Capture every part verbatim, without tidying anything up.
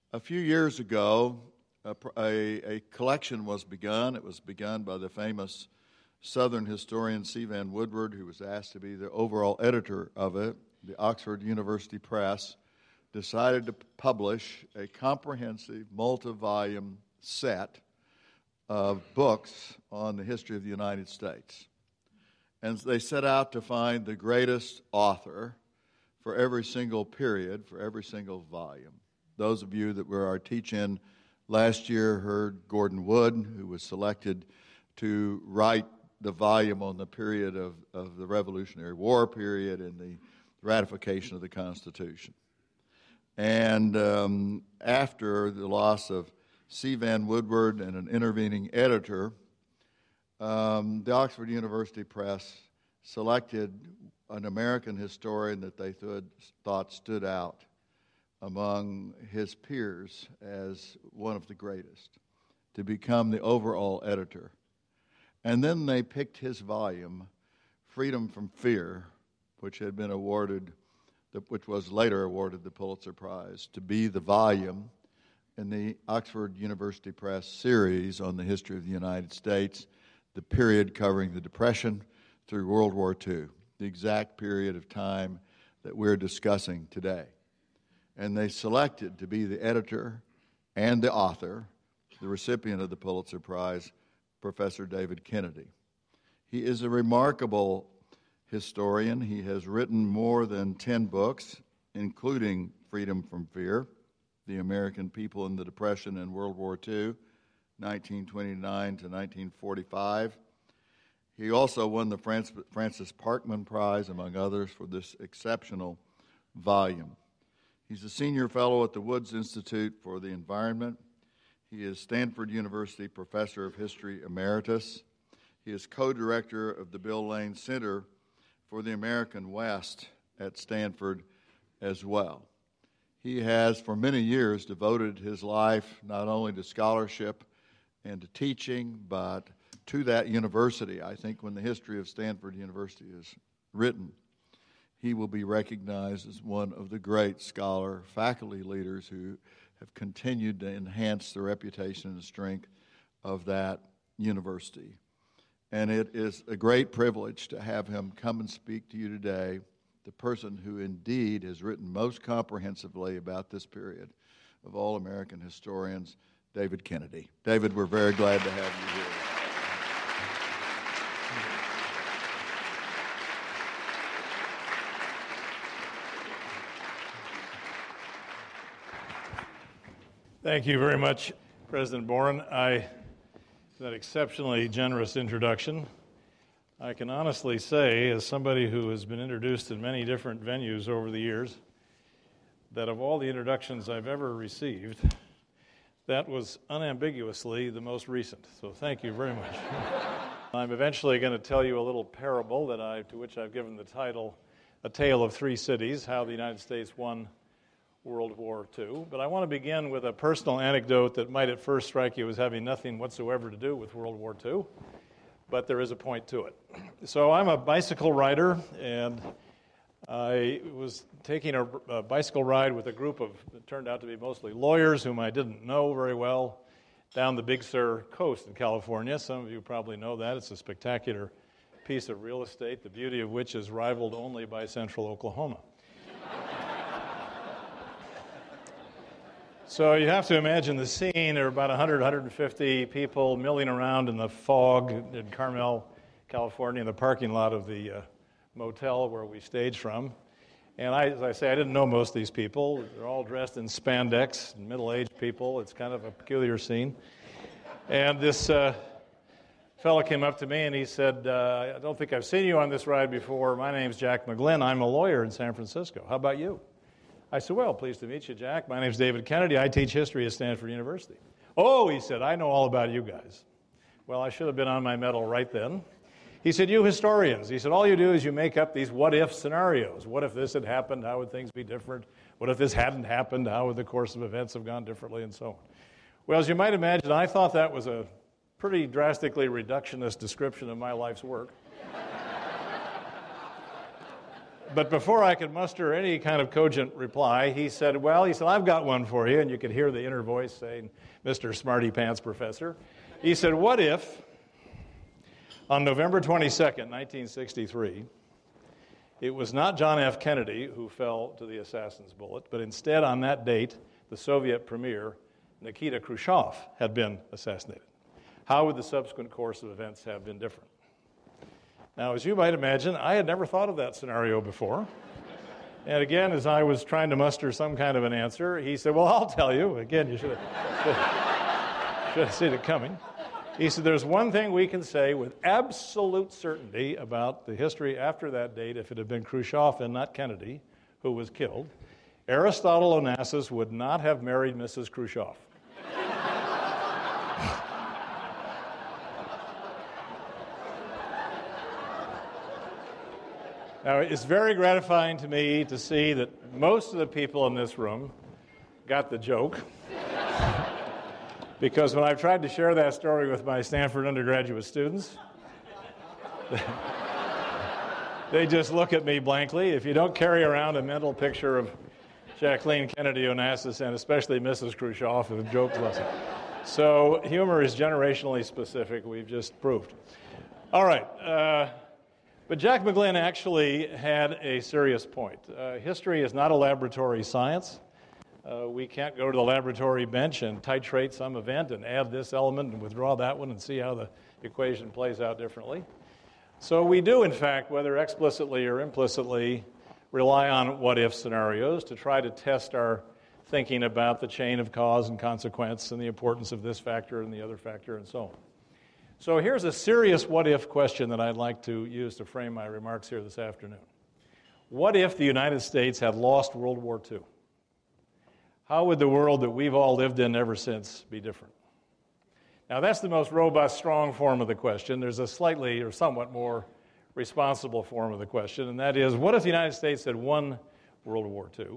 A few years ago, a, a, a collection was begun. It was begun by the famous Southern historian C. Vann Woodward, who was asked to be the overall editor of it. The Oxford University Press decided to publish a comprehensive multi-volume set of books on the history of the United States. And they set out to find the greatest author for every single period, for every single volume. Those of you that were our teach-in last year heard Gordon Wood, who was selected to write the volume on the period of, of the Revolutionary War period and the ratification of the Constitution. And um, after the loss of C. Vann Woodward and an intervening editor, um, the Oxford University Press selected an American historian that they th- thought stood out among his peers as one of the greatest to become the overall editor. And then they picked his volume, Freedom from Fear, which had been awarded, which was later awarded the Pulitzer Prize, to be the volume in the Oxford University Press series on the history of the United States, the period covering the Depression through World War Two, the exact period of time that we're discussing today. And they selected to be the editor and the author, the recipient of the Pulitzer Prize, Professor David Kennedy. He is a remarkable historian. He has written more than ten books, including Freedom from Fear, The American People in the Depression and World War Two, nineteen twenty-nine to nineteen forty-five. He also won the Francis Parkman Prize, among others, for this exceptional volume. He's a senior fellow at the Woods Institute for the Environment. He is Stanford University Professor of History Emeritus. He is co-director of the Bill Lane Center for the American West at Stanford as well. He has, for many years, devoted his life not only to scholarship and to teaching, but to that university. I think when the history of Stanford University is written, he will be recognized as one of the great scholar faculty leaders who have continued to enhance the reputation and strength of that university. And it is a great privilege to have him come and speak to you today, the person who indeed has written most comprehensively about this period of all American historians, David Kennedy. David, we're very glad to have you here. Thank you very much, President Boren. I, that exceptionally generous introduction. I can honestly say, as somebody who has been introduced in many different venues over the years, that of all the introductions I've ever received, that was unambiguously the most recent. So thank you very much. I'm eventually going to tell you a little parable that I, to which I've given the title, A Tale of Three Cities, How the United States Won World War Two. But I want to begin with a personal anecdote that might at first strike you as having nothing whatsoever to do with World War Two, but there is a point to it. So I'm a bicycle rider, and I was taking a, a bicycle ride with a group of, it turned out to be mostly lawyers whom I didn't know very well, down the Big Sur coast in California. Some of you probably know that. It's a spectacular piece of real estate, the beauty of which is rivaled only by central Oklahoma. So you have to imagine the scene. There are about one hundred, one hundred fifty people milling around in the fog in Carmel, California, in the parking lot of the uh, motel where we staged from. And I, as I say, I didn't know most of these people. They're all dressed in spandex, middle-aged people. It's kind of a peculiar scene. And this uh, fellow came up to me and he said, uh, I don't think I've seen you on this ride before. My name's Jack McGlynn. I'm a lawyer in San Francisco. How about you? I said, well, pleased to meet you, Jack. My name's David Kennedy. I teach history at Stanford University. Oh, he said, I know all about you guys. Well, I should have been on my mettle right then. He said, you historians. He said, all you do is you make up these what-if scenarios. What if this had happened? How would things be different? What if this hadn't happened? How would the course of events have gone differently, and so on? Well, as you might imagine, I thought that was a pretty drastically reductionist description of my life's work. but before I could muster any kind of cogent reply, he said, well, he said, I've got one for you. And you could hear the inner voice saying, Mister Smarty Pants Professor. He said, what if on November twenty-second, nineteen sixty-three, it was not John F. Kennedy who fell to the assassin's bullet, but instead on that date, the Soviet premier, Nikita Khrushchev, had been assassinated. How would the subsequent course of events have been different? Now, as you might imagine, I had never thought of that scenario before. And again, as I was trying to muster some kind of an answer, he said, well, I'll tell you. Again, you should have, should have seen it coming. He said, there's one thing we can say with absolute certainty about the history after that date, if it had been Khrushchev and not Kennedy who was killed, Aristotle Onassis would not have married Missus Khrushchev. Now, it's very gratifying to me to see that most of the people in this room got the joke. Because when I've tried to share that story with my Stanford undergraduate students, they just look at me blankly. If you don't carry around a mental picture of Jacqueline Kennedy Onassis and especially Missus Khrushchev, the joke's lesson. So humor is generationally specific, we've just proved. All right. Uh, But Jack McGlynn actually had a serious point. Uh, history is not a laboratory science. Uh, we can't go to the laboratory bench and titrate some event and add this element and withdraw that one and see how the equation plays out differently. So we do, in fact, whether explicitly or implicitly, rely on what-if scenarios to try to test our thinking about the chain of cause and consequence and the importance of this factor and the other factor and so on. So here's a serious what-if question that I'd like to use to frame my remarks here this afternoon. What if the United States had lost World War Two? How would the world that we've all lived in ever since be different? Now, that's the most robust, strong form of the question. There's a slightly or somewhat more responsible form of the question, and that is, what if the United States had won World War Two,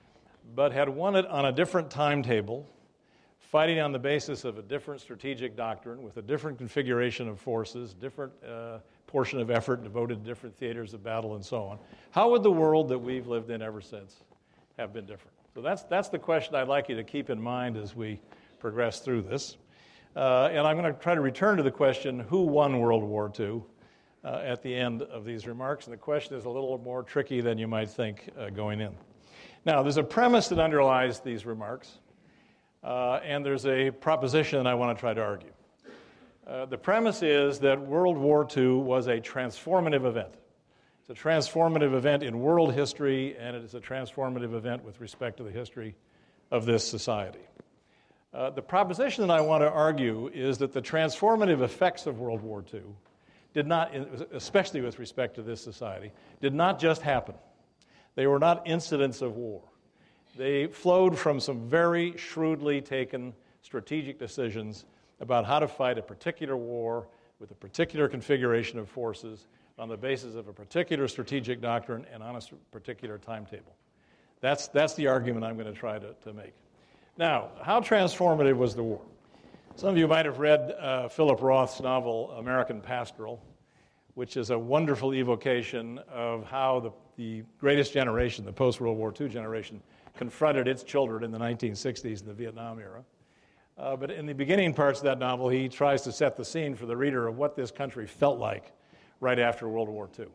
but had won it on a different timetable, fighting on the basis of a different strategic doctrine with a different configuration of forces, different uh, portion of effort devoted to different theaters of battle and so on? How would the world that we've lived in ever since have been different? So that's, that's the question I'd like you to keep in mind as we progress through this. Uh, and I'm going to try to return to the question, who won World War Two, uh, at the end of these remarks. And the question is a little more tricky than you might think uh, going in. Now, there's a premise that underlies these remarks. Uh, and there's a proposition I want to try to argue. Uh, the premise is that World War Two was a transformative event. It's a transformative event in world history, and it is a transformative event with respect to the history of this society. Uh, the proposition that I want to argue is that the transformative effects of World War Two did not, especially with respect to this society, did not just happen. They were not incidents of war. They flowed from some very shrewdly taken strategic decisions about how to fight a particular war with a particular configuration of forces on the basis of a particular strategic doctrine and on a particular timetable. That's, that's the argument I'm going to try to, to make. Now, how transformative was the war? Some of you might have read uh, Philip Roth's novel, American Pastoral, which is a wonderful evocation of how the, the greatest generation, the post-World War Two generation, confronted its children in the nineteen sixties in the Vietnam era. Uh, but in the beginning parts of that novel, he tries to set the scene for the reader of what this country felt like right after World War Two.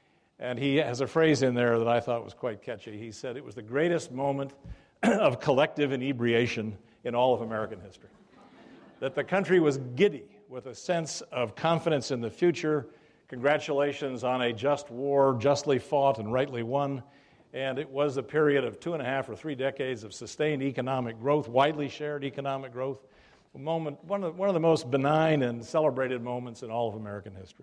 And he has a phrase in there that I thought was quite catchy. He said it was the greatest moment of collective inebriation in all of American history. That the country was giddy with a sense of confidence in the future, congratulations on a just war, justly fought and rightly won. And it was a period of two and a half or three decades of sustained economic growth, widely shared economic growth, a moment, one of, one of the most benign and celebrated moments in all of American history.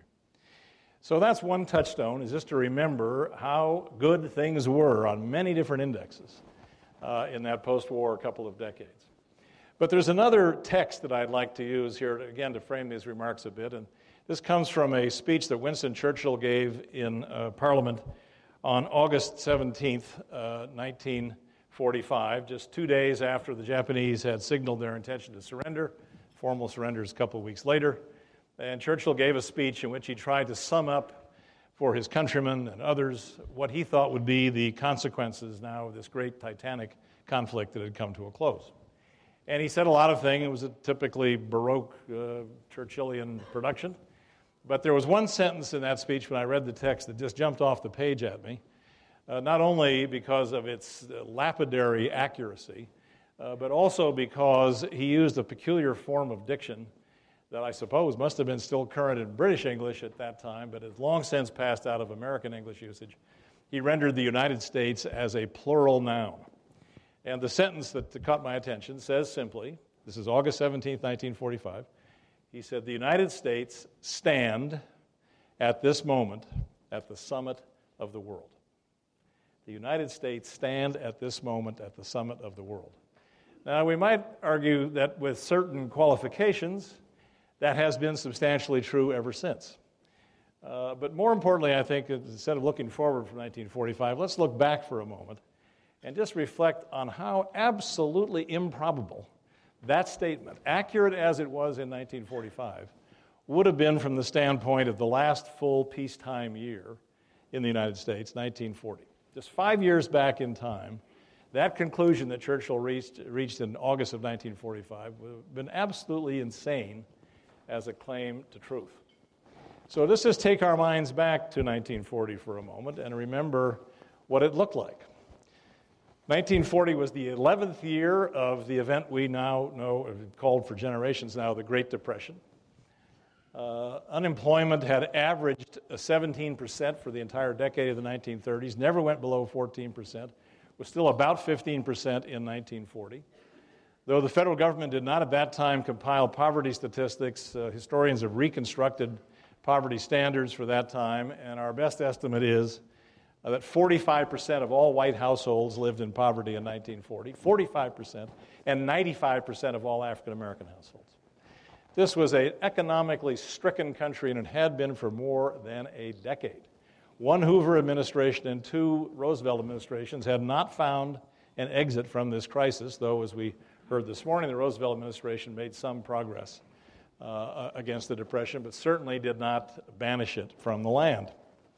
So that's one touchstone, is just to remember how good things were on many different indexes uh, in that post-war couple of decades. But there's another text that I'd like to use here, to, again, to frame these remarks a bit. And this comes from a speech that Winston Churchill gave in uh, Parliament on August seventeenth, uh, nineteen forty-five, just two days after the Japanese had signaled their intention to surrender. Formal surrender is a couple of weeks later. And Churchill gave a speech in which he tried to sum up for his countrymen and others what he thought would be the consequences now of this great Titanic conflict that had come to a close. And he said a lot of things. It was a typically Baroque uh, Churchillian production. But there was one sentence in that speech when I read the text that just jumped off the page at me, uh, not only because of its lapidary accuracy, uh, but also because he used a peculiar form of diction that I suppose must have been still current in British English at that time, but has long since passed out of American English usage. He rendered the United States as a plural noun. And the sentence that caught my attention says simply, this is August seventeenth, nineteen forty-five, he said, "The United States stand at this moment at the summit of the world." The United States stand at this moment at the summit of the world. Now, we might argue that with certain qualifications, that has been substantially true ever since. Uh, but more importantly, I think, instead of looking forward from nineteen forty-five, let's look back for a moment and just reflect on how absolutely improbable that statement, accurate as it was in nineteen forty-five, would have been from the standpoint of the last full peacetime year in the United States, nineteen forty. Just five years back in time, that conclusion that Churchill reached, reached in August of nineteen forty-five would have been absolutely insane as a claim to truth. So let's just take our minds back to nineteen forty for a moment and remember what it looked like. nineteen forty was the eleventh year of the event we now know, called for generations now, the Great Depression. Uh, unemployment had averaged seventeen percent for the entire decade of the nineteen thirties, never went below fourteen percent, was still about fifteen percent in nineteen forty. Though the federal government did not at that time compile poverty statistics, uh, historians have reconstructed poverty standards for that time, and our best estimate is uh, that forty-five percent of all white households lived in poverty in nineteen forty, forty-five percent, and ninety-five percent of all African American households. This was an economically stricken country, and it had been for more than a decade. One Hoover administration and two Roosevelt administrations had not found an exit from this crisis, though, as we heard this morning, the Roosevelt administration made some progress uh, against the Depression, but certainly did not banish it from the land.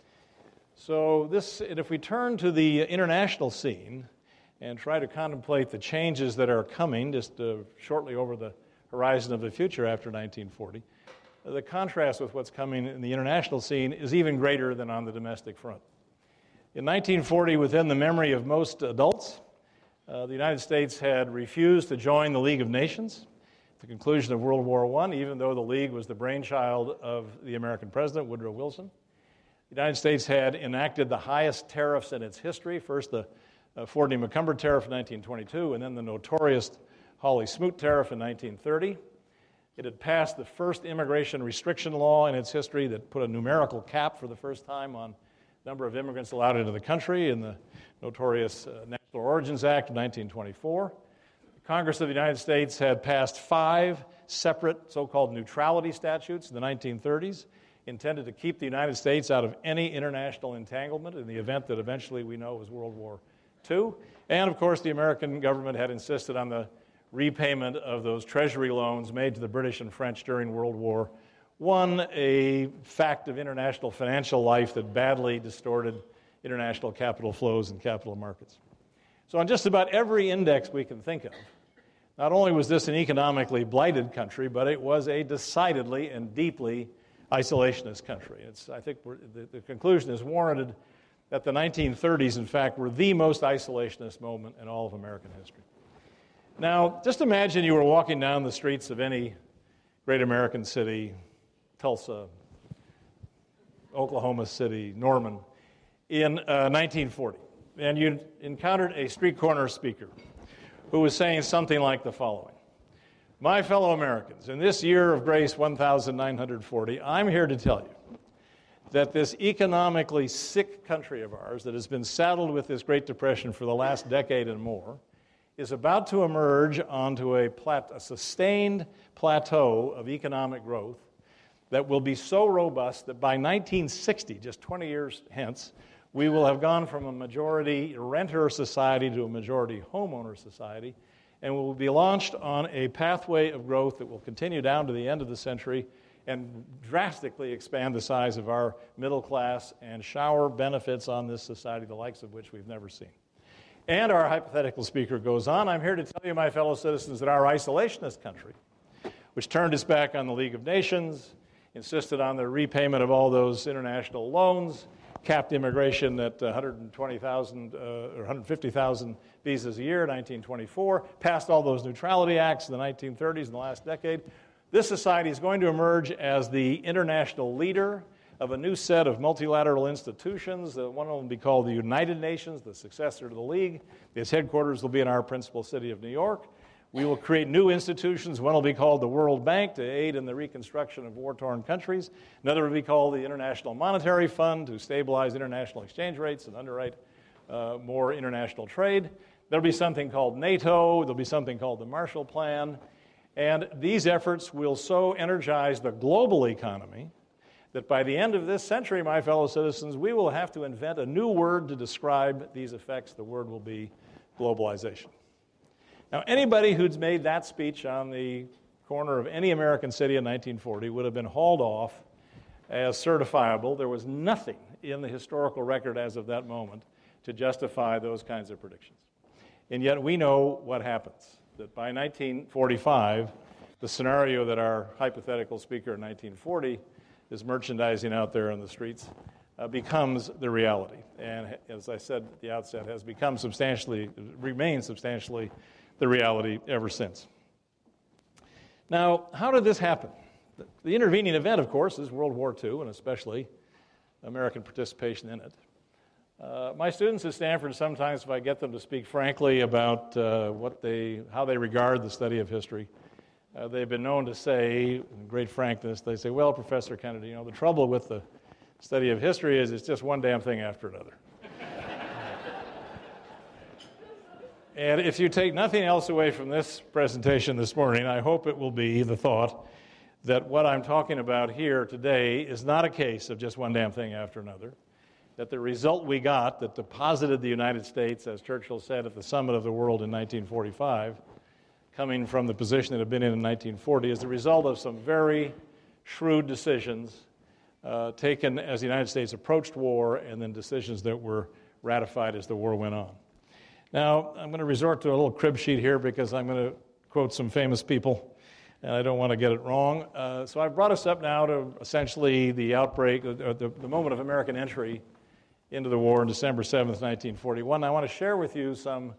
So this, and if we turn to the international scene and try to contemplate the changes that are coming just uh, shortly over the horizon of the future after nineteen forty, the contrast with what's coming in the international scene is even greater than on the domestic front. In nineteen forty, within the memory of most adults, uh, the United States had refused to join the League of Nations at the conclusion of World War One, even though the League was the brainchild of the American president, Woodrow Wilson. The United States had enacted the highest tariffs in its history, first the uh, Fordney-McCumber tariff in nineteen twenty-two, and then the notorious Hawley-Smoot tariff in nineteen thirty. It had passed the first immigration restriction law in its history that put a numerical cap for the first time on the number of immigrants allowed into the country in the notorious uh, National Origins Act of nineteen twenty-four. The Congress of the United States had passed five separate so-called neutrality statutes in the nineteen thirties, intended to keep the United States out of any international entanglement in the event that eventually we know was World War Two. And, of course, the American government had insisted on the repayment of those treasury loans made to the British and French during World War One, a fact of international financial life that badly distorted international capital flows and capital markets. So on just about every index we can think of, not only was this an economically blighted country, but it was a decidedly and deeply isolationist country. It's, I think we're, the, the conclusion is warranted that the nineteen thirties, in fact, were the most isolationist moment in all of American history. Now, just imagine you were walking down the streets of any great American city, Tulsa, Oklahoma City, Norman, in uh, nineteen forty, and you encountered a street corner speaker who was saying something like the following: "My fellow Americans, in this year of grace one thousand nine hundred forty, I'm here to tell you that this economically sick country of ours that has been saddled with this Great Depression for the last decade and more is about to emerge onto a, plat- a sustained plateau of economic growth that will be so robust that by nineteen sixty, just twenty years hence, we will have gone from a majority renter society to a majority homeowner society, and will be launched on a pathway of growth that will continue down to the end of the century and drastically expand the size of our middle class and shower benefits on this society, the likes of which we've never seen. And our hypothetical speaker goes on, I'm here to tell you, my fellow citizens, that our isolationist country, which turned its back on the League of Nations, insisted on the repayment of all those international loans, capped immigration at one hundred twenty thousand uh, or one hundred fifty thousand visas a year in nineteen twenty-four, passed all those neutrality acts in the nineteen thirties in the last decade. This society is going to emerge as the international leader of a new set of multilateral institutions. Uh, one of them will be called the United Nations, the successor to the League. Its headquarters will be in our principal city of New York. We will create new institutions. One will be called the World Bank to aid in the reconstruction of war-torn countries. Another will be called the International Monetary Fund to stabilize international exchange rates and underwrite uh, more international trade. There'll be something called NATO. There'll be something called the Marshall Plan. And these efforts will so energize the global economy that by the end of this century, my fellow citizens, we will have to invent a new word to describe these effects. The word will be globalization. Now, anybody who's made that speech on the corner of any American city in nineteen forty would have been hauled off as certifiable. There was nothing in the historical record as of that moment to justify those kinds of predictions. And yet we know what happens, that by nineteen forty-five, the scenario that our hypothetical speaker in nineteen forty is merchandising out there on the streets uh, becomes the reality. And as I said at the outset, has become substantially, remains substantially the reality ever since. Now, how did this happen? The intervening event, of course, is World War Two, and especially American participation in it. Uh, my students at Stanford, sometimes if I get them to speak frankly about uh, what they, how they regard the study of history, uh, they've been known to say, in great frankness, they say, well, Professor Kennedy, you know, the trouble with the study of history is it's just one damn thing after another. And if you take nothing else away from this presentation this morning, I hope it will be the thought that what I'm talking about here today is not a case of just one damn thing after another, that the result we got that deposited the United States, as Churchill said, at the summit of the world in nineteen forty-five, coming from the position it had been in in nineteen forty, is the result of some very shrewd decisions uh, taken as the United States approached war, and then decisions that were ratified as the war went on. Now, I'm going to resort to a little crib sheet here because I'm going to quote some famous people, and I don't want to get it wrong. Uh, so I've brought us up now to essentially the outbreak, uh, the, the moment of American entry into the war on December seventh, nineteen forty-one. I want to share with you some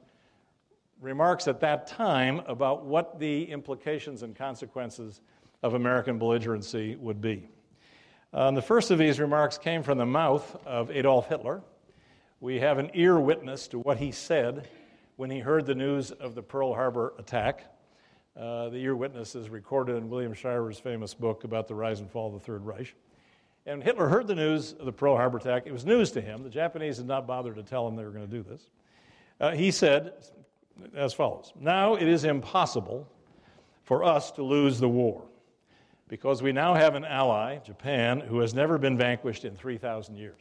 remarks at that time about what the implications and consequences of American belligerency would be. Um, the first of these remarks came from the mouth of Adolf Hitler. We have an ear witness to what he said when he heard the news of the Pearl Harbor attack. Uh, the ear witness is recorded in William Shiver's famous book about the rise and fall of the Third Reich. And Hitler heard the news of the Pearl Harbor attack. It was news to him. The Japanese had not bothered to tell him they were going to do this. Uh, he said as follows, "Now it is impossible for us to lose the war because we now have an ally, Japan, who has never been vanquished in three thousand years.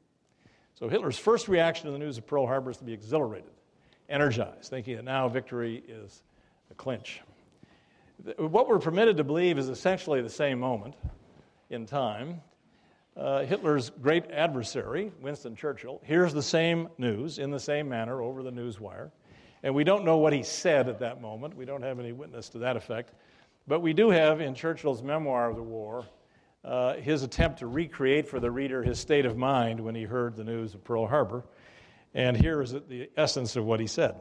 So Hitler's first reaction to the news of Pearl Harbor is to be exhilarated, energized, thinking that now victory is a clinch. What we're permitted to believe is essentially the same moment in time. Uh, Hitler's great adversary, Winston Churchill, hears the same news in the same manner over the news wire. And we don't know what he said at that moment. We don't have any witness to that effect. But we do have in Churchill's memoir of the war Uh, his attempt to recreate for the reader his state of mind when he heard the news of Pearl Harbor. And here is the essence of what he said.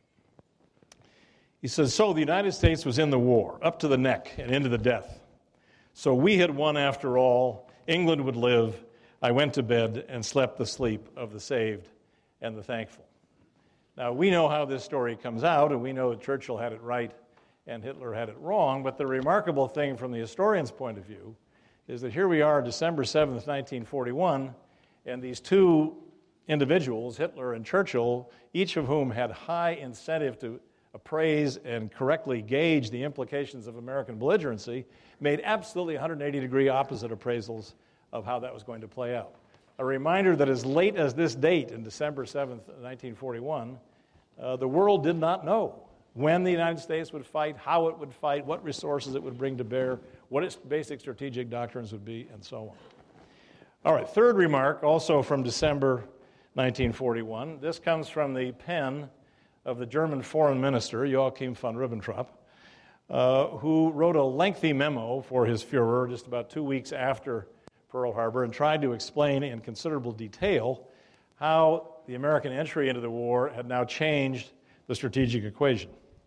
He says, "So the United States was in the war, up to the neck and into the death. So we had won after all. England would live. I went to bed and slept the sleep of the saved and the thankful." Now, we know how this story comes out, and we know that Churchill had it right and Hitler had it wrong, but the remarkable thing from the historian's point of view is that here we are, December seventh, nineteen forty-one, and these two individuals, Hitler and Churchill, each of whom had high incentive to appraise and correctly gauge the implications of American belligerency, made absolutely one hundred eighty degree opposite appraisals of how that was going to play out. A reminder that as late as this date, in December seventh, nineteen forty-one, uh, the world did not know when the United States would fight, how it would fight, what resources it would bring to bear, what its basic strategic doctrines would be, and so on. All right, third remark, also from December nineteen forty-one. This comes from the pen of the German foreign minister, Joachim von Ribbentrop, uh, who wrote a lengthy memo for his Führer just about two weeks after Pearl Harbor and tried to explain in considerable detail how the American entry into the war had now changed the strategic equation.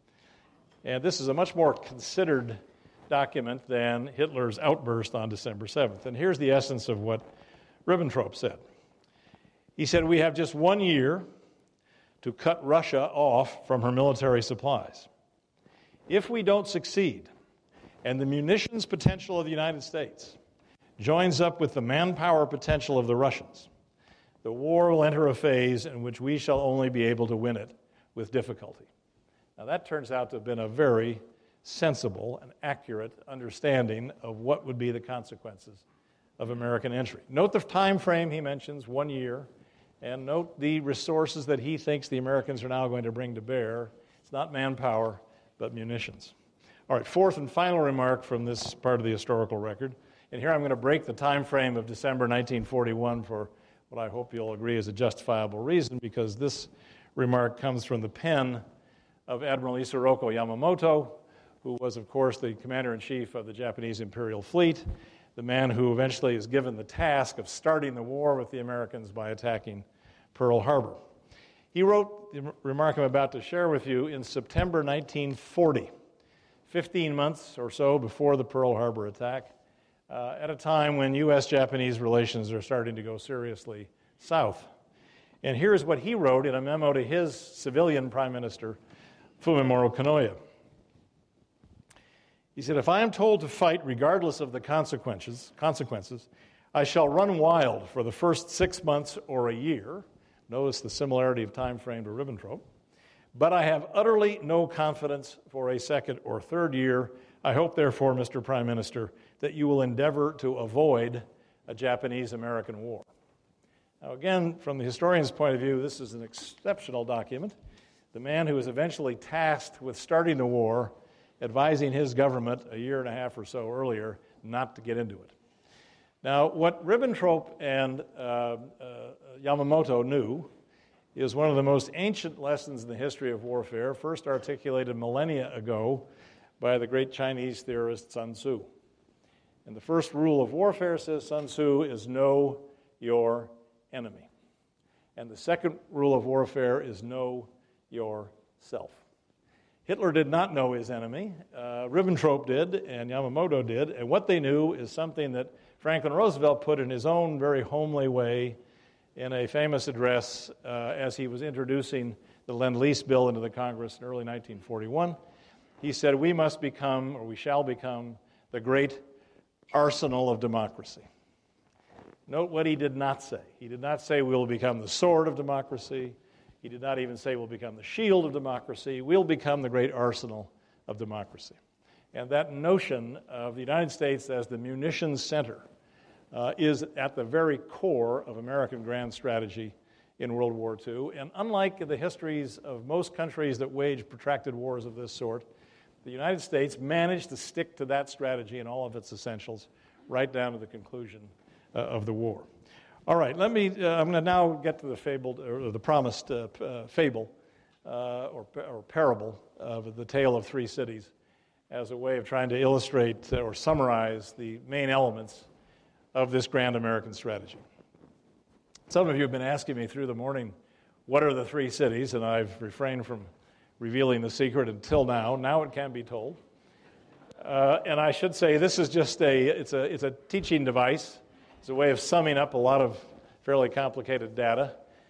And this is a much more considered document than Hitler's outburst on December seventh. And here's the essence of what Ribbentrop said. He said, "We have just one year to cut Russia off from her military supplies. If we don't succeed, and the munitions potential of the United States joins up with the manpower potential of the Russians, the war will enter a phase in which we shall only be able to win it with difficulty." Now that turns out to have been a very sensible and accurate understanding of what would be the consequences of American entry. Note the time frame he mentions, one year, and note the resources that he thinks the Americans are now going to bring to bear. It's not manpower, but munitions. All right, fourth and final remark from this part of the historical record, and here I'm going to break the time frame of December nineteen forty-one for what I hope you'll agree is a justifiable reason, because this remark comes from the pen of Admiral Isoroku Yamamoto, who was, of course, the commander-in-chief of the Japanese Imperial Fleet, the man who eventually is given the task of starting the war with the Americans by attacking Pearl Harbor. He wrote the remark I'm about to share with you in September nineteen forty, fifteen months or so before the Pearl Harbor attack, uh, at a time when U S Japanese relations are starting to go seriously south. And here's what he wrote in a memo to his civilian Prime Minister, Fumimaro Konoye. He said, "If I am told to fight regardless of the consequences, consequences, I shall run wild for the first six months or a year." Notice the similarity of time frame to Ribbentrop. "But I have utterly no confidence for a second or third year. I hope, therefore, Mister Prime Minister, that you will endeavor to avoid a Japanese-American war." Now, again, from the historian's point of view, this is an exceptional document. The man who was eventually tasked with starting the war, advising his government a year and a half or so earlier not to get into it. Now, what Ribbentrop and uh, uh, Yamamoto knew is one of the most ancient lessons in the history of warfare, first articulated millennia ago by the great Chinese theorist Sun Tzu. And the first rule of warfare, says Sun Tzu, is know your enemy. And the second rule of warfare is know yourself. Hitler did not know his enemy. Uh, Ribbentrop did, and Yamamoto did. And what they knew is something that Franklin Roosevelt put in his own very homely way in a famous address uh, as he was introducing the Lend-Lease bill into the Congress in early nineteen forty-one. He said, "We must become, or we shall become, the great arsenal of democracy." Note what he did not say. He did not say we will become the sword of democracy. He did not even say we'll become the shield of democracy. We'll become the great arsenal of democracy. And that notion of the United States as the munitions center uh, is at the very core of American grand strategy in World War Two. And unlike the histories of most countries that wage protracted wars of this sort, the United States managed to stick to that strategy in all of its essentials right down to the conclusion uh, of the war. All right, let me, uh, I'm going to now get to the fabled, or the promised uh, uh, fable, uh, or, or parable of the tale of three cities as a way of trying to illustrate or summarize the main elements of this grand American strategy. Some of you have been asking me through the morning, what are the three cities? And I've refrained from revealing the secret until now. Now it can be told. Uh, and I should say this is just a, it's a, it's a teaching device. It's a way of summing up a lot of fairly complicated data.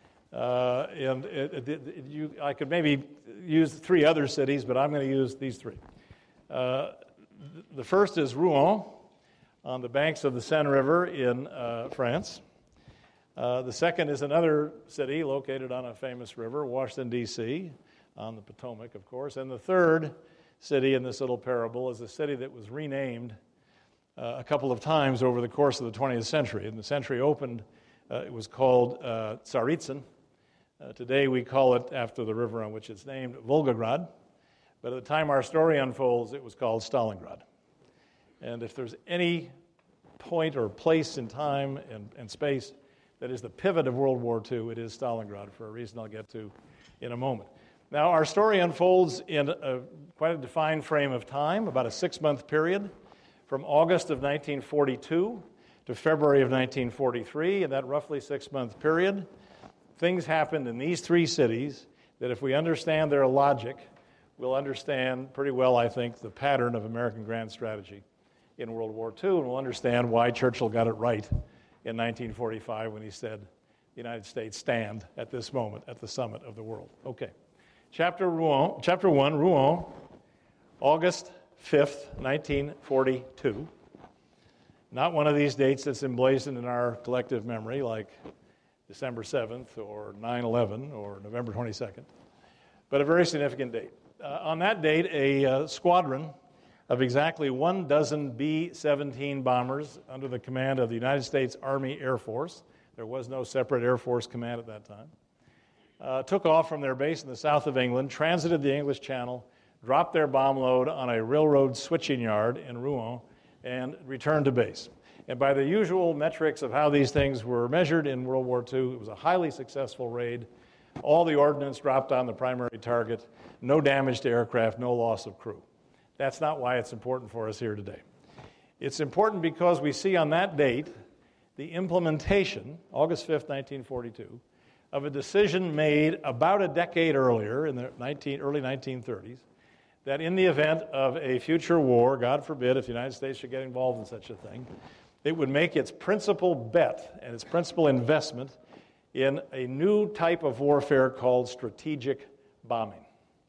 Uh, and it, it, it, you, I could maybe use three other cities, but I'm going to use these three. Uh, the first is Rouen, on the banks of the Seine River in uh, France. Uh, the second is another city located on a famous river, Washington, D C, on the Potomac, of course. And the third city in this little parable is a city that was renamed Uh, a couple of times over the course of the twentieth century. And the century opened, uh, it was called uh, Tsaritsyn. Uh, today we call it, after the river on which it's named, Volgograd. But at the time our story unfolds, it was called Stalingrad. And if there's any point or place in time and, and space that is the pivot of World War Two, it is Stalingrad, for a reason I'll get to in a moment. Now, our story unfolds in a, quite a defined frame of time, about a six-month period, from August of nineteen forty-two to February of nineteen forty-three. In that roughly six-month period, things happened in these three cities that if we understand their logic, we'll understand pretty well, I think, the pattern of American grand strategy in World War Two, and we'll understand why Churchill got it right in nineteen forty-five when he said, the United States stand at this moment at the summit of the world. Okay. Chapter, Rouen, chapter one, Rouen, August fifth, nineteen forty-two. Not one of these dates that's emblazoned in our collective memory, like December seventh or nine eleven or November twenty-second, but a very significant date. Uh, on that date, a uh, squadron of exactly one dozen B seventeen bombers under the command of the United States Army Air Force, there was no separate Air Force command at that time, uh, took off from their base in the south of England, transited the English Channel, dropped their bomb load on a railroad switching yard in Rouen, and returned to base. And by the usual metrics of how these things were measured in World War Two, it was a highly successful raid. All the ordnance dropped on the primary target, no damage to aircraft, no loss of crew. That's not why it's important for us here today. It's important because we see on that date the implementation, August fifth, nineteen forty-two, of a decision made about a decade earlier, in the nineteen, early nineteen thirties, that in the event of a future war, God forbid, if the United States should get involved in such a thing, it would make its principal bet and its principal investment in a new type of warfare called strategic bombing.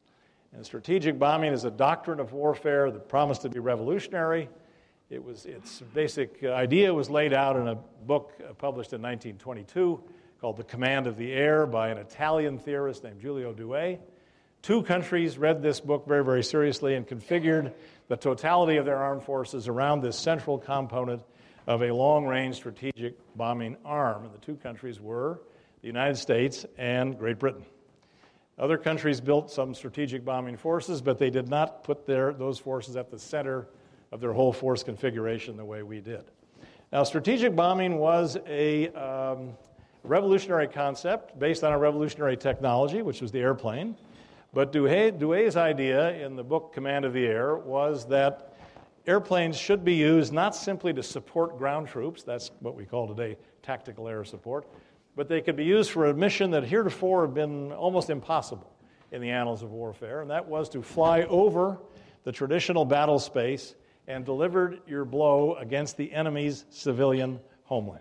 And strategic bombing is a doctrine of warfare that promised to be revolutionary. It was, its basic idea was laid out in a book published in nineteen twenty-two called The Command of the Air by an Italian theorist named Giulio Douhet. Two countries read this book very, very seriously and configured the totality of their armed forces around this central component of a long-range strategic bombing arm. And the two countries were the United States and Great Britain. Other countries built some strategic bombing forces, but they did not put their, those forces at the center of their whole force configuration the way we did. Now, strategic bombing was a um, revolutionary concept based on a revolutionary technology, which was the airplane. But Douhet, Douhet's idea in the book Command of the Air was that airplanes should be used not simply to support ground troops, that's what we call today tactical air support, but they could be used for a mission that heretofore had been almost impossible in the annals of warfare, and that was to fly over the traditional battle space and deliver your blow against the enemy's civilian homeland.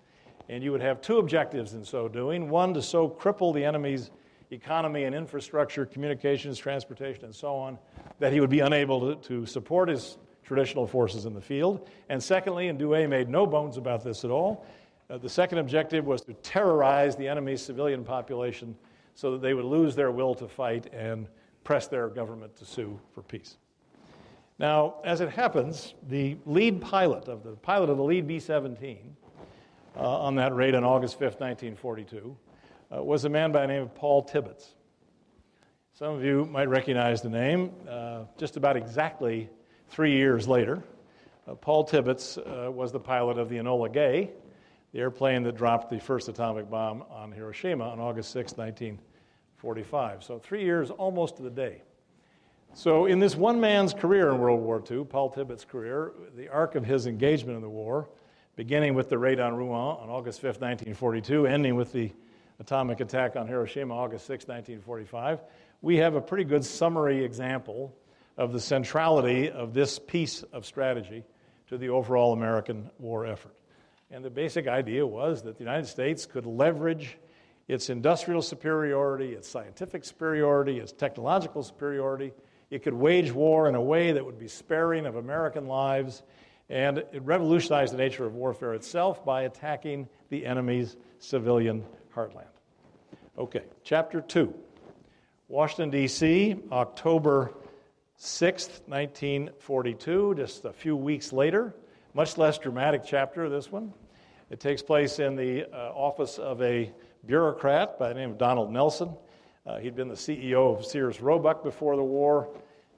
And you would have two objectives in so doing. One, to so cripple the enemy's economy and infrastructure, communications, transportation, and so on, that he would be unable to, to support his traditional forces in the field. And secondly, and Douhet made no bones about this at all, Uh, the second objective was to terrorize the enemy's civilian population so that they would lose their will to fight and press their government to sue for peace. Now, as it happens, the lead pilot of the pilot of the lead B seventeen uh, on that raid on August fifth, nineteen forty-two, uh, was a man by the name of Paul Tibbets. Some of you might recognize the name. Uh, just about exactly three years later, uh, Paul Tibbets uh, was the pilot of the Enola Gay, the airplane that dropped the first atomic bomb on Hiroshima on August sixth, nineteen forty-five. So three years almost to the day. So in this one man's career in World War Two, Paul Tibbets' career, the arc of his engagement in the war, beginning with the raid on Rouen on August fifth, nineteen forty-two, ending with the atomic attack on Hiroshima August sixth, nineteen forty-five, we have a pretty good summary example of the centrality of this piece of strategy to the overall American war effort. And the basic idea was that the United States could leverage its industrial superiority, its scientific superiority, its technological superiority. It could wage war in a way that would be sparing of American lives, and it revolutionized the nature of warfare itself by attacking the enemy's civilian heartland. Okay, chapter two. Washington, D C, October sixth, nineteen forty-two, just a few weeks later. Much less dramatic chapter, this one. It takes place in the uh, office of a bureaucrat by the name of Donald Nelson. Uh, he'd been the C E O of Sears Roebuck before the war.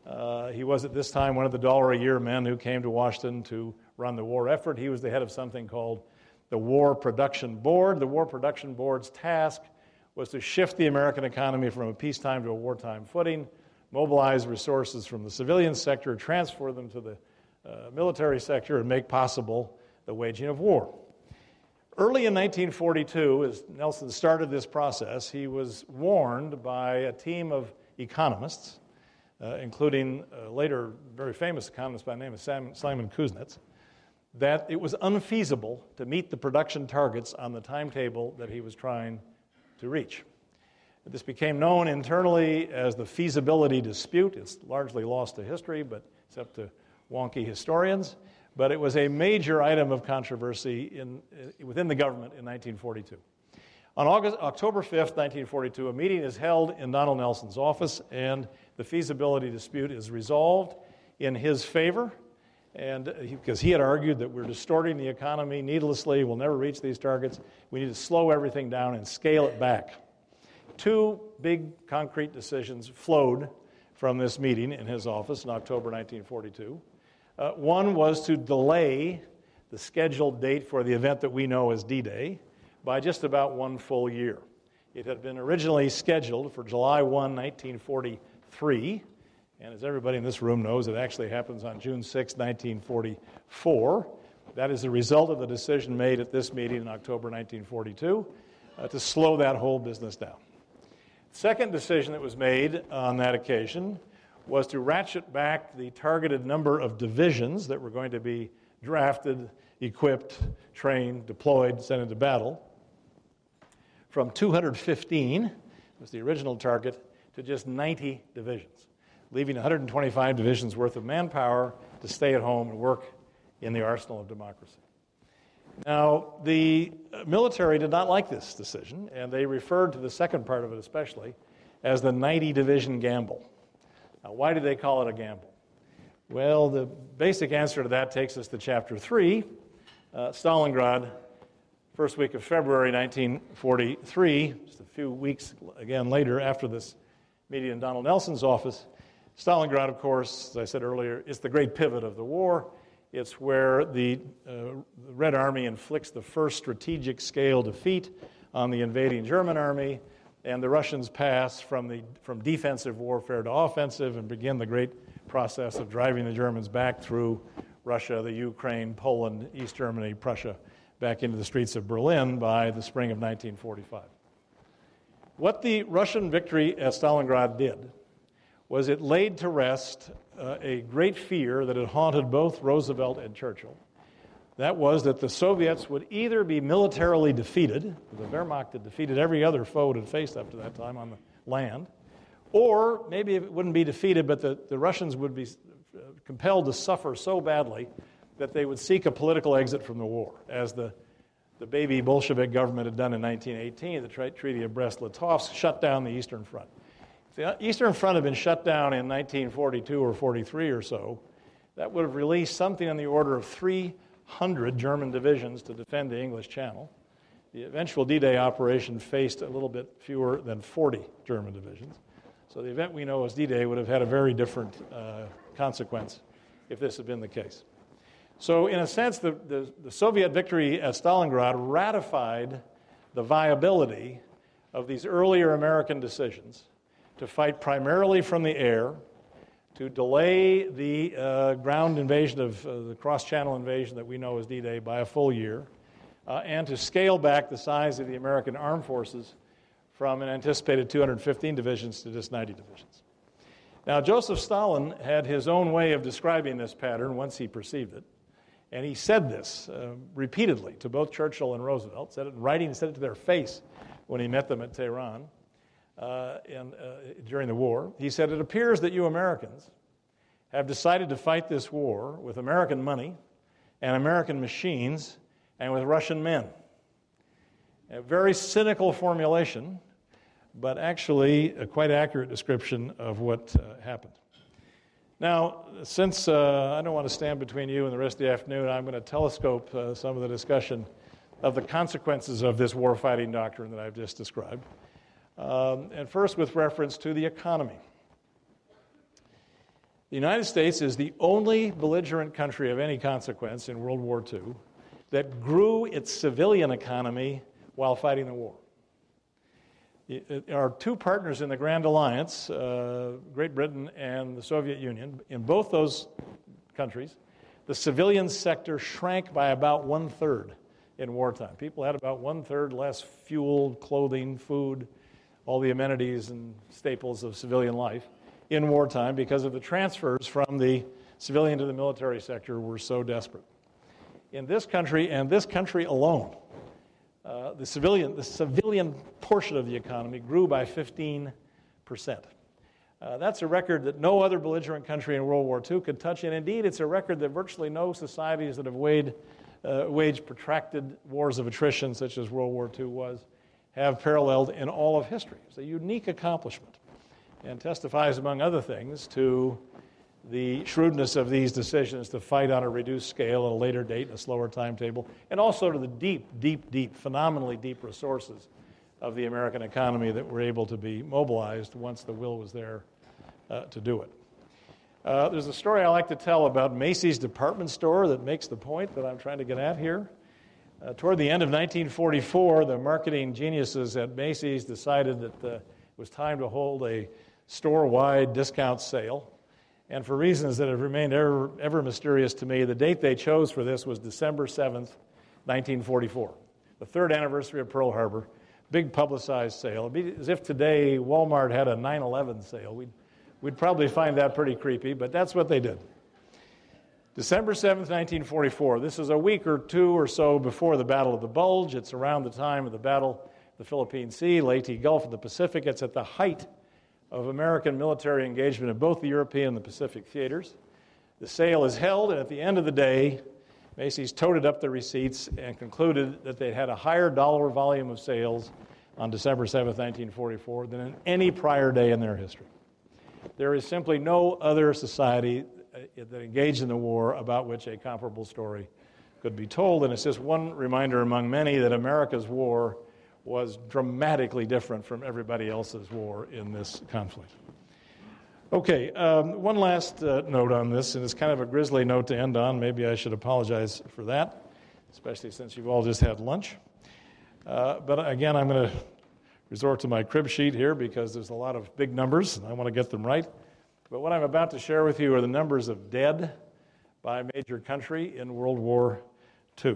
Uh, he was at this time one of the dollar-a-year men who came to Washington to run the war effort. He was the head of something called the War Production Board. The War Production Board's task was to shift the American economy from a peacetime to a wartime footing, mobilize resources from the civilian sector, transfer them to the uh, military sector, and make possible the waging of war. Early in nineteen forty-two, as Nelson started this process, he was warned by a team of economists, uh, including a later very famous economist by the name of Sam, Simon Kuznets, that it was unfeasible to meet the production targets on the timetable that he was trying to reach. This became known internally as the feasibility dispute. It's largely lost to history, but it's up to wonky historians. But it was a major item of controversy in, uh, within the government in nineteen forty-two. On August, October fifth, nineteen forty-two, a meeting is held in Donald Nelson's office, and the feasibility dispute is resolved in his favor, and he, because he had argued that we're distorting the economy needlessly, we'll never reach these targets, we need to slow everything down and scale it back. Two big concrete decisions flowed from this meeting in his office in October nineteen forty-two. Uh, one was to delay the scheduled date for the event that we know as D-Day by just about one full year. It had been originally scheduled for July first, nineteen forty-three, and as everybody in this room knows, it actually happens on June sixth, nineteen forty-four. That is the result of the decision made at this meeting in October nineteen forty-two uh, to slow that whole business down. The second decision that was made on that occasion was to ratchet back the targeted number of divisions that were going to be drafted, equipped, trained, deployed, sent into battle from two hundred fifteen, was the original target, to just ninety divisions, leaving one hundred twenty-five divisions worth of manpower to stay at home and work in the arsenal of democracy. Now, the military did not like this decision, and they referred to the second part of it especially as the ninety-division gamble. Now, why did they call it a gamble? Well, the basic answer to that takes us to Chapter three, uh, Stalingrad, first week of February nineteen forty-three, just a few weeks again later after this meeting in Donald Nelson's office. Stalingrad, of course, as I said earlier, is the great pivot of the war. It's where the, uh, the Red Army inflicts the first strategic scale defeat on the invading German army, and the Russians pass from the from defensive warfare to offensive and begin the great process of driving the Germans back through Russia, the Ukraine, Poland, East Germany, Prussia, back into the streets of Berlin by the spring of nineteen forty-five. What the Russian victory at Stalingrad did was it laid to rest uh, a great fear that had haunted both Roosevelt and Churchill. That was that the Soviets would either be militarily defeated, the Wehrmacht had defeated every other foe it had faced up to that time on the land, or maybe it wouldn't be defeated, but the, the Russians would be compelled to suffer so badly that they would seek a political exit from the war, as the, the baby Bolshevik government had done in nineteen eighteen. The tra- Treaty of Brest-Litovsk shut down the Eastern Front. If the Eastern Front had been shut down in nineteen forty-two or forty-three or so, that would have released something on the order of three hundred German divisions to defend the English Channel. The eventual D-Day operation faced a little bit fewer than forty German divisions. So the event we know as D-Day would have had a very different uh, consequence if this had been the case. So in a sense, the, the, the Soviet victory at Stalingrad ratified the viability of these earlier American decisions to fight primarily from the air, to delay the uh, ground invasion of uh, the cross-channel invasion that we know as D-Day by a full year, uh, and to scale back the size of the American armed forces from an anticipated two hundred fifteen divisions to just ninety divisions. Now, Joseph Stalin had his own way of describing this pattern once he perceived it, and he said this uh, repeatedly to both Churchill and Roosevelt, said it in writing, said it to their face when he met them at Tehran. Uh, and, uh, during the war, he said, "It appears that you Americans have decided to fight this war with American money and American machines and with Russian men." A very cynical formulation, but actually a quite accurate description of what uh, happened. Now, since uh, I don't want to stand between you and the rest of the afternoon, I'm going to telescope uh, some of the discussion of the consequences of this war-fighting doctrine that I've just described. Um, and first with reference to the economy. The United States is the only belligerent country of any consequence in World War Two that grew its civilian economy while fighting the war. Our two partners in the Grand Alliance, uh, Great Britain and the Soviet Union, in both those countries, the civilian sector shrank by about one-third in wartime. People had about one-third less fuel, clothing, food, all the amenities and staples of civilian life in wartime because of the transfers from the civilian to the military sector were so desperate. In this country, and this country alone, uh, the civilian the civilian portion of the economy grew by fifteen percent. Uh, that's a record that no other belligerent country in World War Two could touch, and indeed it's a record that virtually no societies that have waged, uh, waged protracted wars of attrition, such as World War Two was, have paralleled in all of history. It's a unique accomplishment and testifies, among other things, to the shrewdness of these decisions to fight on a reduced scale at a later date and a slower timetable, and also to the deep, deep, deep, phenomenally deep resources of the American economy that were able to be mobilized once the will was there uh, to do it. Uh, there's a story I like to tell about Macy's department store that makes the point that I'm trying to get at here. Uh, toward the end of nineteen forty-four, the marketing geniuses at Macy's decided that uh, it was time to hold a store-wide discount sale. And for reasons that have remained ever, ever mysterious to me, the date they chose for this was December seventh, nineteen forty-four, the third anniversary of Pearl Harbor. Big publicized sale. It'd be as if today Walmart had a nine eleven sale. We'd, we'd probably find that pretty creepy, but that's what they did. December seventh, nineteen forty-four. This is a week or two or so before the Battle of the Bulge. It's around the time of the Battle of the Philippine Sea, Leyte Gulf of the Pacific. It's at the height of American military engagement in both the European and the Pacific theaters. The sale is held, and at the end of the day, Macy's toted up the receipts and concluded that they had a higher dollar volume of sales on December seventh, nineteen forty-four than in any prior day in their history. There is simply no other society that engaged in the war about which a comparable story could be told, and it's just one reminder among many that America's war was dramatically different from everybody else's war in this conflict. Okay, um, one last uh, note on this, and it's kind of a grisly note to end on. Maybe I should apologize for that, especially since you've all just had lunch. Uh, but again, I'm going to resort to my crib sheet here because there's a lot of big numbers, and I want to get them right. But what I'm about to share with you are the numbers of dead by major country in World War Two.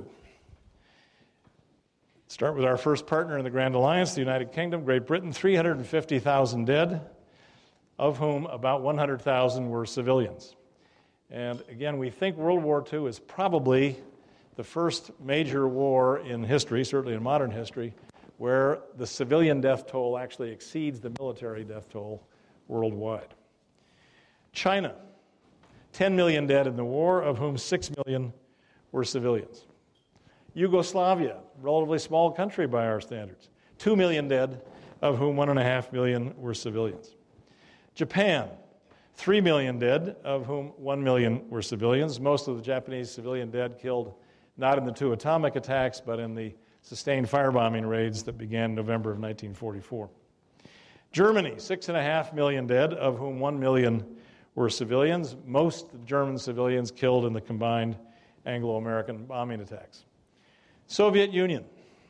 Start with our first partner in the Grand Alliance, the United Kingdom, Great Britain, three hundred fifty thousand dead, of whom about one hundred thousand were civilians. And again, we think World War Two is probably the first major war in history, certainly in modern history, where the civilian death toll actually exceeds the military death toll worldwide. China, ten million dead in the war, of whom six million were civilians. Yugoslavia, relatively small country by our standards, two million dead, of whom one and a half million were civilians. Japan, three million dead, of whom one million were civilians. Most of the Japanese civilian dead killed not in the two atomic attacks, but in the sustained firebombing raids that began in November of nineteen forty-four. Germany, six and a half million dead, of whom one million were civilians. Most German civilians killed in the combined Anglo-American bombing attacks. Soviet Union,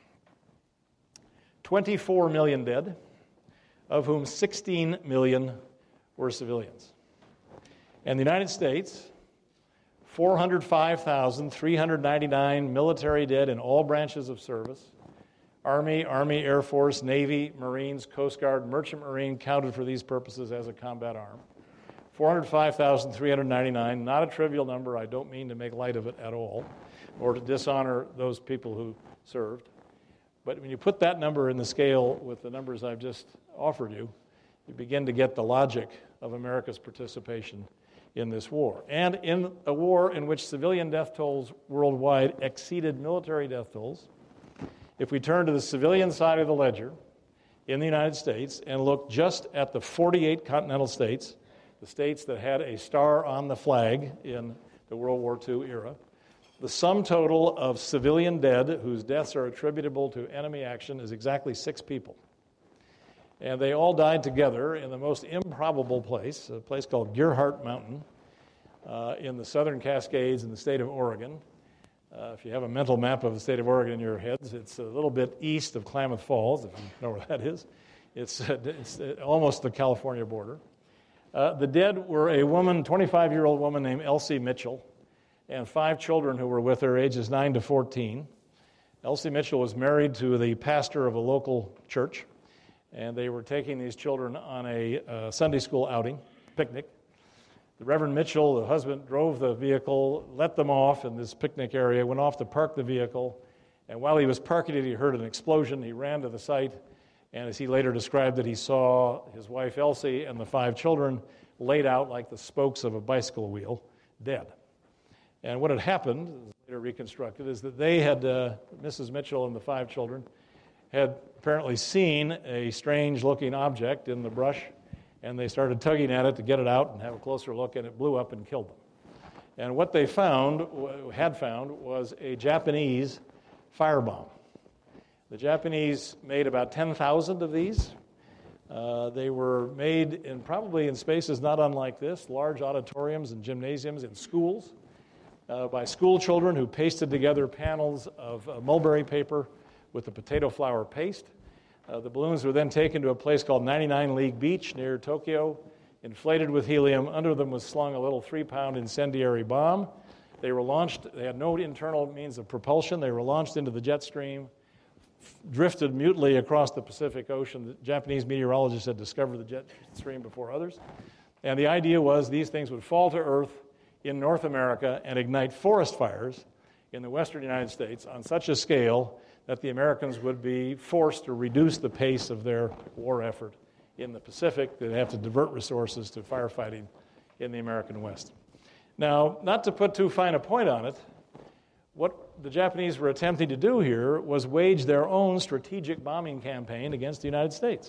twenty-four million dead, of whom sixteen million were civilians. And the United States, four hundred five thousand three hundred ninety-nine military dead in all branches of service. Army, Army, Air Force, Navy, Marines, Coast Guard, Merchant Marine counted for these purposes as a combat arm. four hundred five thousand three hundred ninety-nine, not a trivial number. I don't mean to make light of it at all, or to dishonor those people who served. But when you put that number in the scale with the numbers I've just offered you, you begin to get the logic of America's participation in this war. And in a war in which civilian death tolls worldwide exceeded military death tolls, if we turn to the civilian side of the ledger in the United States and look just at the forty-eight continental states, the states that had a star on the flag in the World War Two era, the sum total of civilian dead whose deaths are attributable to enemy action is exactly six people. And they all died together in the most improbable place, a place called Gerhardt Mountain uh, in the southern Cascades in the state of Oregon. Uh, if you have a mental map of the state of Oregon in your heads, it's a little bit east of Klamath Falls, if you know where that is. It's, uh, it's uh, almost the California border. Uh, the dead were a woman, twenty-five-year-old woman named Elsie Mitchell, and five children who were with her, ages nine to fourteen. Elsie Mitchell was married to the pastor of a local church, and they were taking these children on a uh, Sunday school outing, picnic. The Reverend Mitchell, the husband, drove the vehicle, let them off in this picnic area, went off to park the vehicle, and while he was parking it, he heard an explosion. He ran to the site, and as he later described it, he saw his wife Elsie and the five children laid out like the spokes of a bicycle wheel, dead. And what had happened, later reconstructed, is that they had, uh, Missus Mitchell and the five children, had apparently seen a strange-looking object in the brush, and they started tugging at it to get it out and have a closer look, and it blew up and killed them. And what they found, had found, was a Japanese firebomb. The Japanese made about ten thousand of these. Uh, they were made in probably in spaces not unlike this, large auditoriums and gymnasiums in schools, uh, by school children who pasted together panels of uh, mulberry paper with the potato flour paste. Uh, the balloons were then taken to a place called ninety-nine League Beach near Tokyo, inflated with helium. Under them was slung a little three-pound incendiary bomb. They were launched. They had no internal means of propulsion. They were launched into the jet stream, f- drifted mutely across the Pacific Ocean. The Japanese meteorologists had discovered the jet stream before others. And the idea was these things would fall to Earth in North America and ignite forest fires in the western United States on such a scale that the Americans would be forced to reduce the pace of their war effort in the Pacific. They'd have to divert resources to firefighting in the American West. Now, not to put too fine a point on it, what the Japanese were attempting to do here was wage their own strategic bombing campaign against the United States,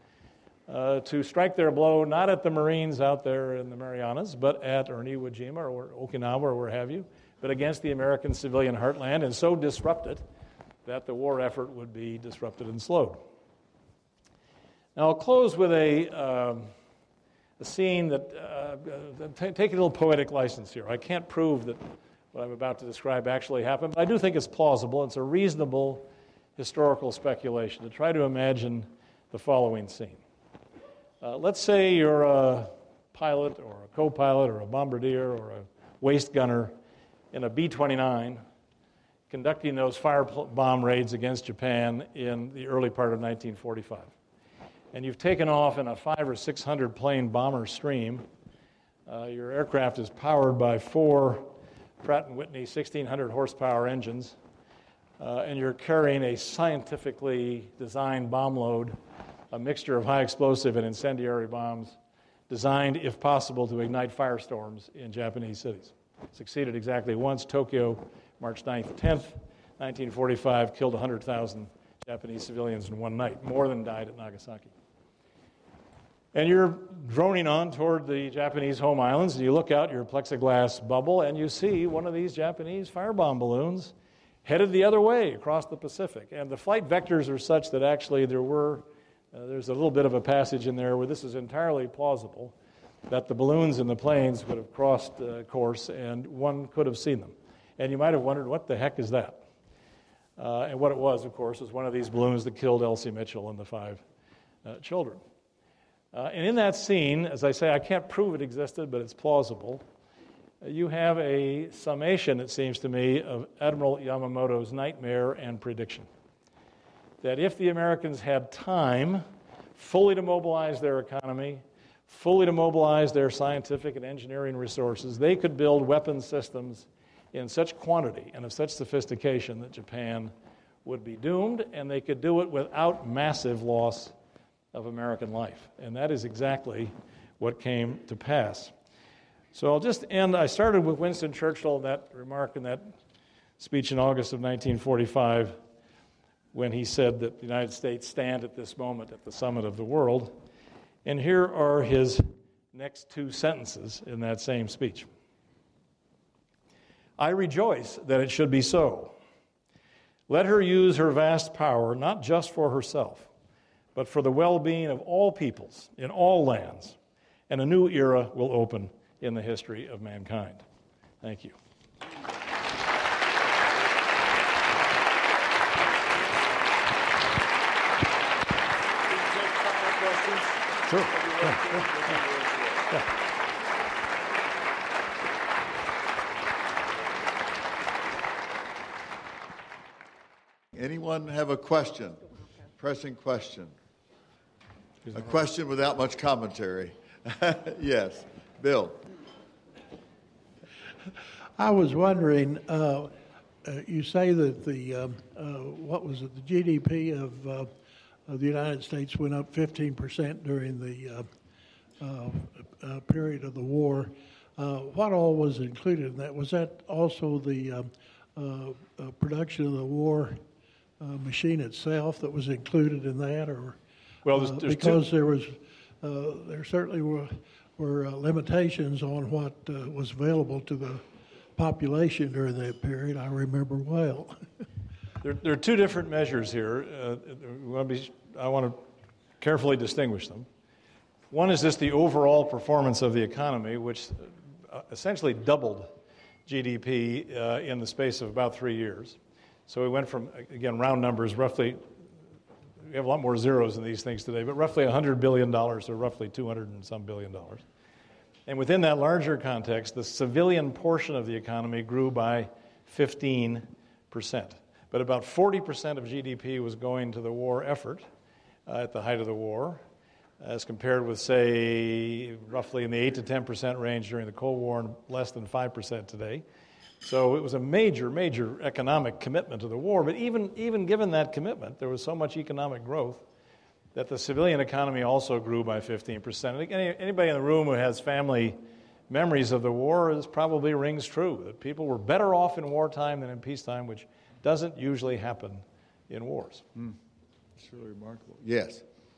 uh, to strike their blow not at the Marines out there in the Marianas, but at or Iwo Jima or Okinawa or where have you, but against the American civilian heartland, and so disrupt it that the war effort would be disrupted and slowed. Now, I'll close with a, um, a scene that, uh, uh, t- take a little poetic license here. I can't prove that what I'm about to describe actually happened, but I do think it's plausible. It's a reasonable historical speculation to try to imagine the following scene. Uh, let's say you're a pilot or a co-pilot or a bombardier or a waist gunner in a B twenty-nine conducting those firebomb raids against Japan in the early part of nineteen forty-five. And you've taken off in a five or six hundred plane bomber stream. Uh, your aircraft is powered by four Pratt and Whitney sixteen hundred horsepower engines, uh, and you're carrying a scientifically designed bomb load, a mixture of high explosive and incendiary bombs, designed, if possible, to ignite firestorms in Japanese cities. Succeeded exactly once. Tokyo, March ninth, tenth, nineteen forty-five, killed one hundred thousand Japanese civilians in one night, more than died at Nagasaki. And you're droning on toward the Japanese home islands, and you look out your plexiglass bubble, and you see one of these Japanese firebomb balloons headed the other way across the Pacific. And the flight vectors are such that actually there were, uh, there's a little bit of a passage in there where this is entirely plausible, that the balloons and the planes would have crossed uh, course, and one could have seen them. And you might have wondered, what the heck is that? Uh, and what it was, of course, was one of these balloons that killed Elsie Mitchell and the five uh, children. Uh, and in that scene, as I say, I can't prove it existed, but it's plausible. Uh, you have a summation, it seems to me, of Admiral Yamamoto's nightmare and prediction. That if the Americans had time fully to mobilize their economy, fully to mobilize their scientific and engineering resources, they could build weapon systems in such quantity and of such sophistication that Japan would be doomed, and they could do it without massive loss of American life. And that is exactly what came to pass. So I'll just end. I started with Winston Churchill, that remark in that speech in August of nineteen forty-five, when he said that the United States stand at this moment at the summit of the world. And here are his next two sentences in that same speech. I rejoice that it should be so. Let her use her vast power not just for herself, but for the well-being of all peoples in all lands, and a new era will open in the history of mankind. Thank you. Sure. Yeah, yeah, yeah. Anyone have a question? Pressing question? A question without much commentary. Yes, Bill. I was wondering, uh, uh, you say that the, um, uh, what was it, the G D P of, uh, of the United States went up fifteen percent during the uh, uh, uh, period of the war. Uh, what all was included in that? Was that also the um, uh, uh, production of the war uh, machine itself that was included in that? Or well, there's, uh, there's because two. there was, uh, there certainly were, were uh, limitations on what uh, was available to the population during that period. I remember well. There, there are two different measures here. Uh, we want to be, I want to carefully distinguish them. One is just the overall performance of the economy, which uh, essentially doubled G D P uh, in the space of about three years. So we went from, again, round numbers, roughly, we have a lot more zeros in these things today, but roughly one hundred billion dollars or roughly two hundred and some billion dollars. And within that larger context, the civilian portion of the economy grew by fifteen percent. But about forty percent of G D P was going to the war effort uh, at the height of the war, as compared with, say, roughly in the eight to ten percent range during the Cold War and less than five percent today. So it was a major, major economic commitment to the war. But even, even given that commitment, there was so much economic growth that the civilian economy also grew by fifteen percent. And any, anybody in the room who has family memories of the war, this probably rings true, that people were better off in wartime than in peacetime, which doesn't usually happen in wars. Mm. It's really remarkable. Yes.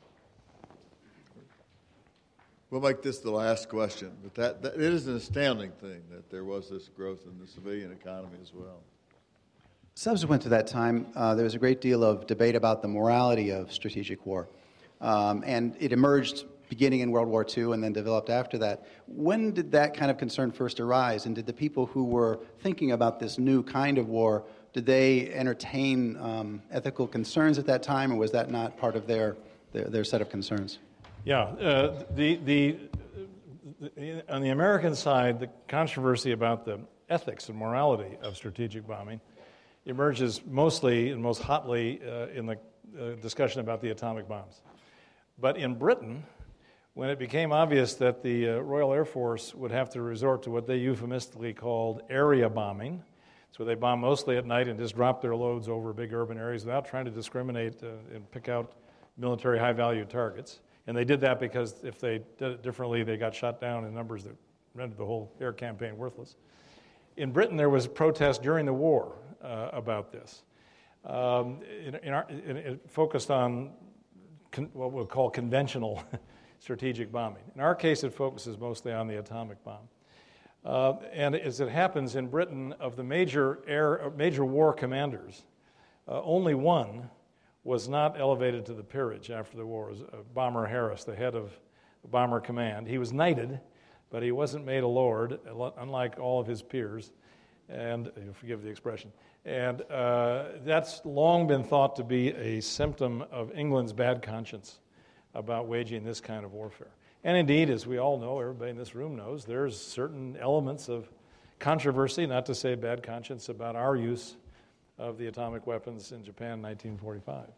We'll make this the last question, but that, that it is an astounding thing that there was this growth in the civilian economy as well. Subsequent to that time, uh, there was a great deal of debate about the morality of strategic war. Um, and it emerged beginning in World War Two and then developed after that. When did that kind of concern first arise? And did the people who were thinking about this new kind of war, did they entertain um, ethical concerns at that time, or was that not part of their their, their set of concerns? Yeah. Uh, the, the, the, on the American side, the controversy about the ethics and morality of strategic bombing emerges mostly and most hotly uh, in the uh, discussion about the atomic bombs. But in Britain, when it became obvious that the uh, Royal Air Force would have to resort to what they euphemistically called area bombing, so they bomb mostly at night and just drop their loads over big urban areas without trying to discriminate uh, and pick out military high-value targets. And they did that because if they did it differently, they got shot down in numbers that rendered the whole air campaign worthless. In Britain, there was protest during the war uh, about this. Um, in, in our, in, it focused on con, what we'll call conventional strategic bombing. In our case, it focuses mostly on the atomic bomb. Uh, and as it happens in Britain, of the major air, major war commanders, uh, only one was not elevated to the peerage after the war. It was uh, Bomber Harris, the head of Bomber Command. He was knighted, but he wasn't made a lord, unlike all of his peers, and you'll forgive the expression. And uh, that's long been thought to be a symptom of England's bad conscience about waging this kind of warfare. And indeed, as we all know, everybody in this room knows, there's certain elements of controversy, not to say bad conscience, about our use of the atomic weapons in Japan in nineteen forty-five.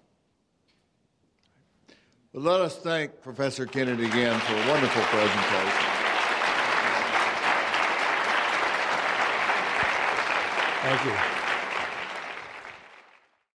Well, let us thank Professor Kennedy again for a wonderful presentation. Thank you.